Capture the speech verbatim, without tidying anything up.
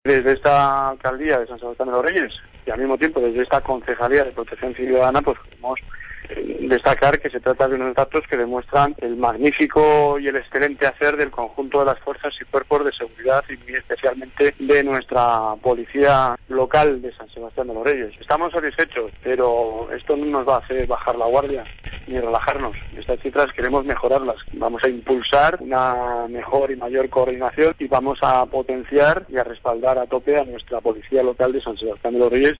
Desde esta alcaldía de San Sebastián de los Reyes y al mismo tiempo desde esta concejalía de Protección Ciudadana, pues queremos eh, destacar que se trata de unos datos que demuestran el magnífico y el excelente hacer del conjunto de las fuerzas y cuerpos de seguridad y muy especialmente de nuestra policía local de San Sebastián de los Reyes. Estamos satisfechos, pero esto no nos va a hacer bajar la guardia ni relajarnos. Estas cifras queremos mejorarlas. Vamos a impulsar una mejor y mayor coordinación y vamos a potenciar y a respaldar a tope a nuestra policía local de San Sebastián de los Reyes.